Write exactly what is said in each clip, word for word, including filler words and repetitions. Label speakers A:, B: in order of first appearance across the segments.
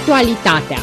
A: Actualitatea.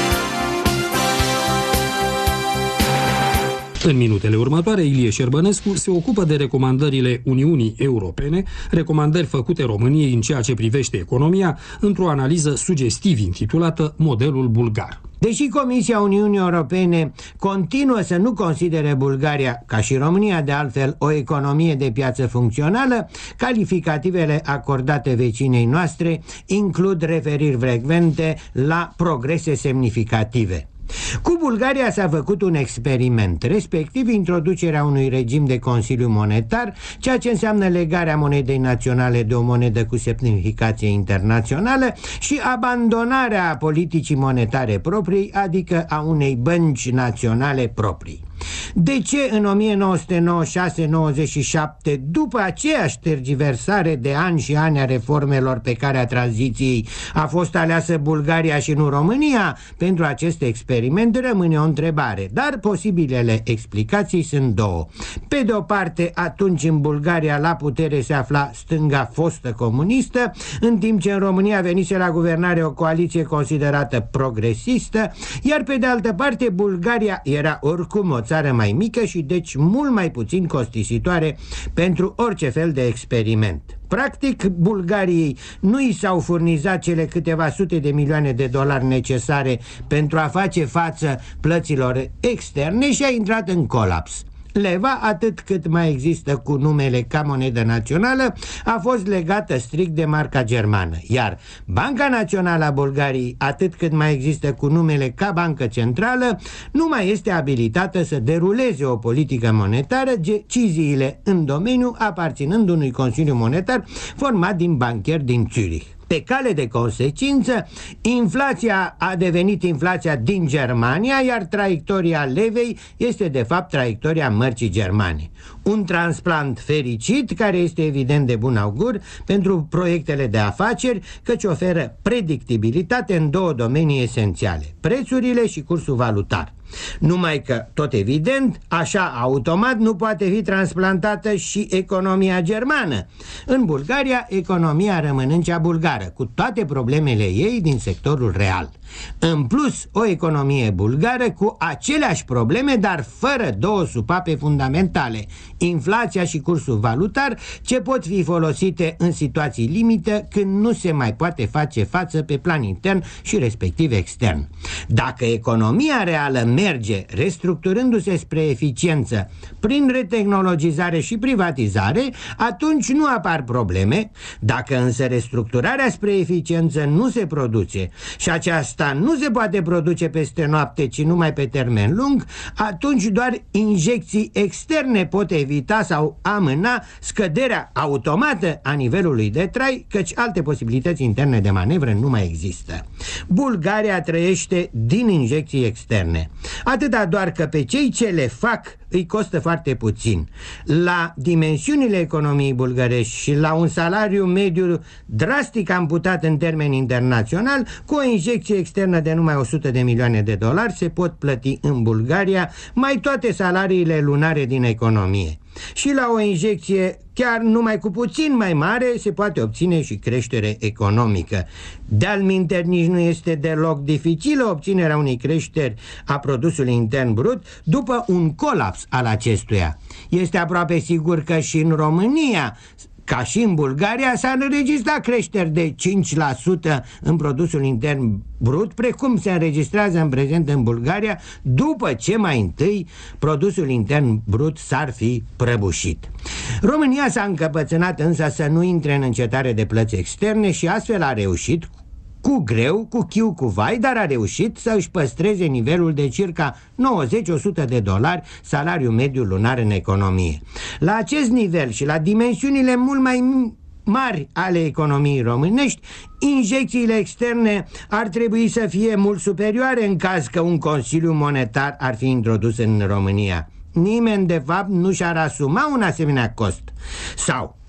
B: În minutele următoare, Ilie Șerbănescu se ocupă de recomandările Uniunii Europene, recomandări făcute României în ceea ce privește economia, într-o analiză sugestiv intitulată Modelul Bulgar.
C: Deși Comisia Uniunii Europene continuă să nu considere Bulgaria, ca și România de altfel, o economie de piață funcțională, calificativele acordate vecinei noastre includ referiri frecvente la progrese semnificative. Cu Bulgaria s-a făcut un experiment, respectiv introducerea unui regim de Consiliu Monetar, ceea ce înseamnă legarea monedei naționale de o monedă cu semnificație internațională și abandonarea politicii monetare proprii, adică a unei bănci naționale proprii. De ce în o mie nouă sute nouăzeci și șase nouăzeci și șapte, după aceeași tergiversare de ani și ani a reformelor pe calea tranziției, a fost aleasă Bulgaria și nu România? Pentru acest experiment rămâne o întrebare, dar posibilele explicații sunt două. Pe de o parte, atunci în Bulgaria la putere se afla stânga fostă comunistă, în timp ce în România venise la guvernare o coaliție considerată progresistă, iar pe de altă parte Bulgaria era oricum o țară mai mică și deci mult mai puțin costisitoare pentru orice fel de experiment. Practic, Bulgariei nu i s-au furnizat cele câteva sute de milioane de dolari necesare pentru a face față plăților externe și a intrat în colaps. Leva, atât cât mai există cu numele ca monedă națională, a fost legată strict de marca germană, iar Banca Națională a Bulgariei, atât cât mai există cu numele ca bancă centrală, nu mai este abilitată să deruleze o politică monetară, deciziile în domeniu aparținând unui Consiliu Monetar format din bancheri din Zurich. Pe cale de consecință, inflația a devenit inflația din Germania, iar traiectoria levei este de fapt traiectoria mărcii germane. Un transplant fericit care este evident de bun augur pentru proiectele de afaceri, căci oferă predictibilitate în două domenii esențiale, prețurile și cursul valutar. Numai că, tot evident, așa automat nu poate fi transplantată și economia germană. În Bulgaria, economia rămânând cea bulgară, cu toate problemele ei din sectorul real. În plus, o economie bulgară cu aceleași probleme, dar fără două supape fundamentale, inflația și cursul valutar, ce pot fi folosite în situații limită când nu se mai poate face față pe plan intern și respectiv extern. Dacă economia reală merge restructurându-se spre eficiență prin retehnologizare și privatizare, atunci nu apar probleme. Dacă însă restructurarea spre eficiență nu se produce și aceasta nu se poate produce peste noapte, ci numai pe termen lung, atunci doar injecții externe pot evita sau amâna scăderea automată a nivelului de trai, căci alte posibilități interne de manevră nu mai există. Bulgaria trăiește din injecții externe. Atâta doar că pe cei ce le fac îi costă foarte puțin. La dimensiunile economiei bulgărești și la un salariu mediu drastic amputat în termeni internațional, cu o injecție externă de numai o sută de milioane de dolari se pot plăti în Bulgaria mai toate salariile lunare din economie. Și la o injecție chiar numai cu puțin mai mare se poate obține și creștere economică. De-al minteri, nici nu este deloc dificilă obținerea unei creșteri a produsului intern brut după un colaps al acestuia. Este aproape sigur că și în România, ca și în Bulgaria, s-a înregistrat creșteri de cinci la sută în produsul intern brut, precum se înregistrează în prezent în Bulgaria, după ce mai întâi produsul intern brut s-ar fi prăbușit. România s-a încăpățânat însă să nu intre în încetare de plăți externe și astfel a reușit, cu greu, cu chiu, cu vai, dar a reușit să își păstreze nivelul de circa nouăzeci la o sută de dolari salariu mediu lunar în economie. La acest nivel și la dimensiunile mult mai mari ale economiei românești, injecțiile externe ar trebui să fie mult superioare în caz că un Consiliu Monetar ar fi introdus în România. Nimeni de fapt nu și-ar asuma un asemenea cost. Sau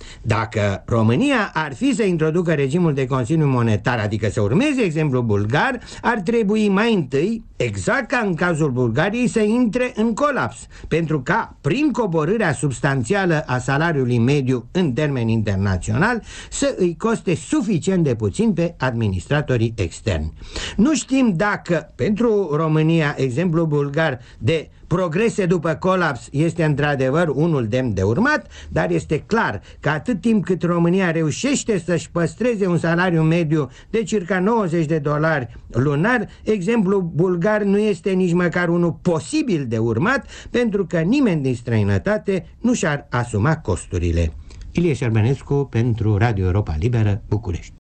C: Dacă România ar fi să introducă regimul de Consiliu Monetar, adică să urmeze exemplul bulgar, ar trebui mai întâi, exact ca în cazul Bulgariei, să intre în colaps, pentru ca, prin coborârea substanțială a salariului mediu în termeni internațional, să îi coste suficient de puțin pe administratorii externi. Nu știm dacă, pentru România, exemplul bulgar de progrese după colaps este într-adevăr unul demn de urmat, dar este clar că atât timp cât România reușește să-și păstreze un salariu mediu de circa nouăzeci de dolari lunar, exemplul bulgar nu este nici măcar unul posibil de urmat, pentru că nimeni din străinătate nu și-ar asuma costurile. Ilie Șerbănescu pentru Radio Europa Liberă, București.